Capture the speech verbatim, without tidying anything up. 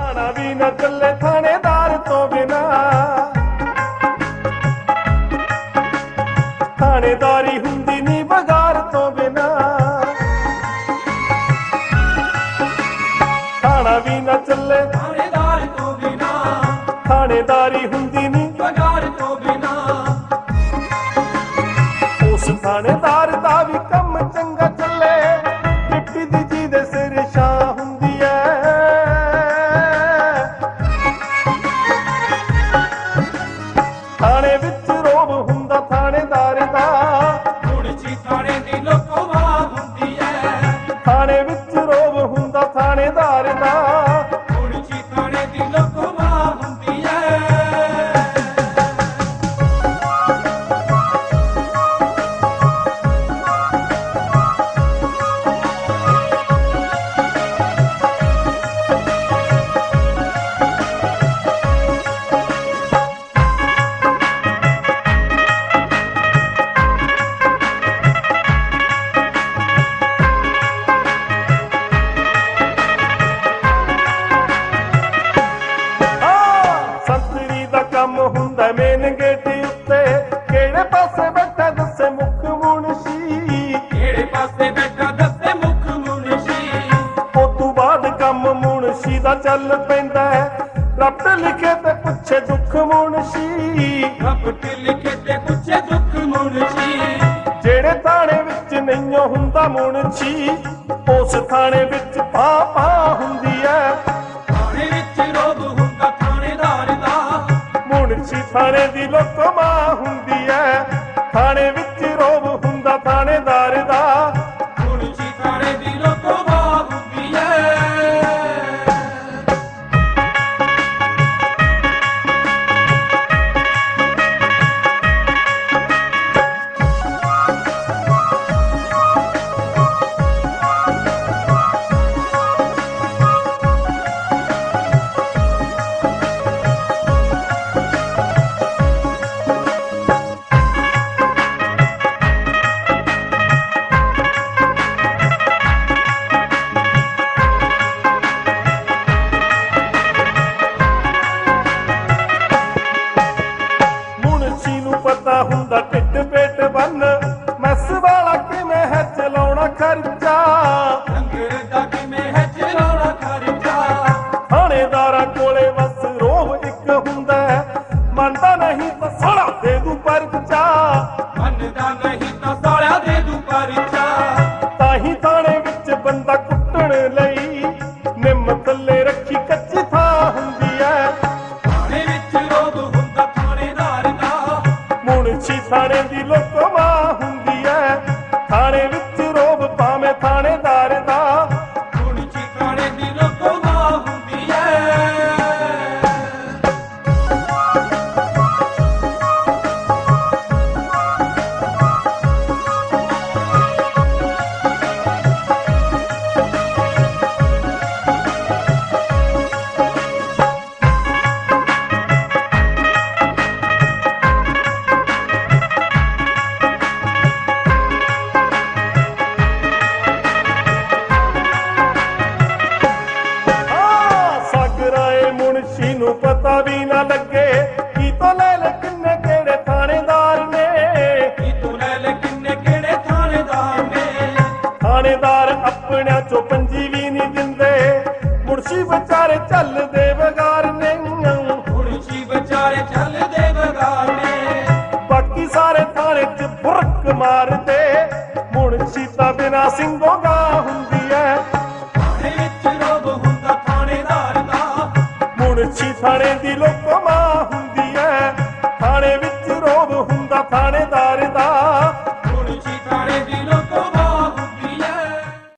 ਥਾਣਾ ਵੀ ਨਾ ਚੱਲੇ ਥਾਣੇਦਾਰ ਤੋਂ ਬਿਨਾ, ਥਾਣੇਦਾਰੀ ਹੁੰਦੀ ਨੀ ਬਗਾਰ ਤੋਂ ਬਿਨਾ। ਥਾਣਾ ਵੀ ਨਾ ਚੱਲੇ ਥਾਣੇਦਾਰ ਤੋਂ ਬਿਨਾ, ਥਾਣੇਦਾਰੀ ਹੁੰਦੀ ਨੀ ਬਗਾਰ ਤੋਂ ਬਿਨਾ। ਉਸ ਥਾਣੇਦਾਰ ਦਾ ਵੀ ਕੰਮ ਚੰਗਾ ਚੱਲੇ, ਮਿੱਟੀ ਦੀ ਜੀ ਦੇ ਸਿਰ ਛਾਂ ਹੁੰਦੀ ਐ। ਥਾਣੇ ਵਿੱਚ ਰੋਬ ਹੁੰਦਾ ਥਾਣੇਦਾਰ ਦਾ, ਮੁਨਸ਼ੀ ਥਾਣੇ ਦੀ ਲੋਕੋ ਮਾਂ ਹੁੰਦੀ ਐ। ਥਾਣੇ ਵਿੱਚ ਰੋਬ ਹੁੰਦਾ ਥਾਣੇਦਾਰ ਦਾ, ਮੁਨਸ਼ੀ ਥਾਣੇ ਦੀ ਲੋਕੋ ਮਾਂ ਹੁੰਦੀ ਐ। ਕੰਮ ਹੁੰਦਾ ਮੇਨ ਗੇਟ ਉੱਤੇ, ਕਿਹੜੇ ਪਾਸੇ ਬੈਠਾ ਦੱਸੇ ਮੁੱਖ ਮੁਨਸ਼ੀ। ਕਿਹੜੇ ਪਾਸੇ ਬੈਠਾ ਦੱਸੇ ਮੁੱਖ ਮੁਨਸ਼ੀ। ਉਸ ਤੋਂ ਬਾਅਦ ਕੰਮ ਮੁਨਸ਼ੀ ਦਾ ਚੱਲ ਪੈਂਦਾ ਹੈ, ਰੱਬ ਲਿਖੇ ਤੇ ਪੁੱਛੇ ਦੁੱਖ ਮੁਨਸ਼ੀ। ਰੱਬ ਤੇ ਲਿਖੇ ਤੇ ਪੁੱਛੇ ਦੁੱਖ ਮੁਨਸ਼ੀ। ਜਿਹੜੇ ਥਾਣੇ ਵਿੱਚ ਨਹੀਂ ਹੁੰਦਾ ਮੁਨਸ਼ੀ, ਉਸ ਥਾਣੇ ਵਿੱਚ ਪਾ ਪਾ ਹੁੰਦੀ ਹੈ। ਥਾਣੇ ਵਿੱਚ ਰੋਬ ਹੁੰਦਾ ਥਾਣੇਦਾਰ ਦਾ, ਮੁਨਸ਼ੀ ਥਾਣੇ ਦੀ ਲੋਕੋ ਮਾਂ ਹੁੰਦੀ ਐ। ਥਾਣੇ ਵਿੱਚ ਰੋਬ ਹੁੰਦਾ ਥਾਣੇਦਾਰ ਦਾ, ਮੁਨਸ਼ੀ ਥਾਣੇ ਦੀ ਲੋਕੋ ਮਾਂ ਹੁੰਦੀ ਐ। ਪਤਾ ਹੁੰਦਾ ਢਿੱਡ ਪੇਟ ਬੰਨ, ਮੈਸ ਵਾਲਾ ਕਿਵੇਂ ਹੈ ਚਲਾਉਣਾ ਖਰਚਾ। ਲੰਗਰ ਦਾ ਕਿਵੇਂ ਹੈ ਚਲਾਉਣਾ ਖਰਚਾ। ਥਾਣੇਦਾਰਾਂ ਕੋਲੇ ਬਸ ਰੋਬ ਇੱਕ ਹੁੰਦਾ, ਮੰਨਦਾ ਨਹੀਂ ਤਾਂ ਸਾਲਾ ਦੇ ਦੂ ਪਰਚਾ। ਮੰਨਦਾ ਨਹੀਂ ਤਾਂ ਸਾਲਿਆ ਦੇ ਦੂ ਪਰਚਾ। ਤਾਹੀਂ ਥਾਣੇ ਵਿੱਚ ਬੰਦਾ ਕੁੱਟਣ ਲਈ ਨਿੰਮ ਥੱਲੇ ਰੱਖੀ ਕੱਚੀ ਥਾਂ ਹੁੰਦੀ ਐ। ਥਾਣੇ ਵਿੱਚ ਰੋਬ ਹੁੰਦਾ ਥਾਣੇਦਾਰ ਦਾ, ਮੁਨਸ਼ੀ ਥਾਣੇ ਦੀ ਲੋਕੋ ਮਾਂ ਹੁੰਦੀ ਐ। ਥਾਣੇ ਵਿੱਚ ਰੋਬ ਭਾਵੇਂ ਥਾਣੇਦਾਰ ਦਾ, ਮੁਨਸ਼ੀ ਥਾਣੇ ਦੀ ਲੋਕੋ ਮਾਂ ਹੁੰਦੀ ਐ। ਮੁਨਸ਼ੀ ਨੂੰ ਪਤਾ ਵੀ ਨਾ ਲੱਗੇ, ਕੀ ਤੋਂ ਲੈ ਲੈ ਕਿੰਨੇ ਕਿਹੜੇ ਥਾਣੇਦਾਰ ਨੇ। ਕੀ ਤੋਂ ਲੈ ਲੈ ਕਿੰਨੇ ਕਿਹੜੇ ਥਾਣੇਦਾਰ ਨੇ। ਥਾਣੇਦਾਰ ਆਪਣਿਆਂ ਚੋਂ ਪੰਜੀ ਵੀ ਨਹੀਂ ਦਿੰਦੇ, ਮੁਨਸ਼ੀ ਵਿਚਾਰੇ ਚੱਲਦੇ ਬਗਾਰ ਨੇ। ਮੁਨਸ਼ੀ ਵਿਚਾਰੇ ਚੱਲਦੇ ਬਗਾਰ ਨੇ। ਬਾਕੀ ਸਾਰੇ ਥਾਣੇ 'ਚ ਬੁਰਕ ਮਾਰਦੇ, ਮੁਨਸ਼ੀ ਤਾਂ ਬਿਨਾਂ ਸਿੰਘੋਂ ਗਾਂ ਹੁੰਦੀ ਐ। ਥਾਣੇ ਵਿੱਚ ਰੋਬ ਹੁੰਦਾ ਥਾਣੇਦਾਰ ਦਾ, ਮੁਨਸ਼ੀ ਥਾਣੇ ਦੀ ਲੋਕੋ ਮਾਂ ਹੁੰਦੀ ਐ। ਥਾਣੇ ਵਿੱਚ ਰੋਬ ਹੁੰਦਾ ਥਾਣੇ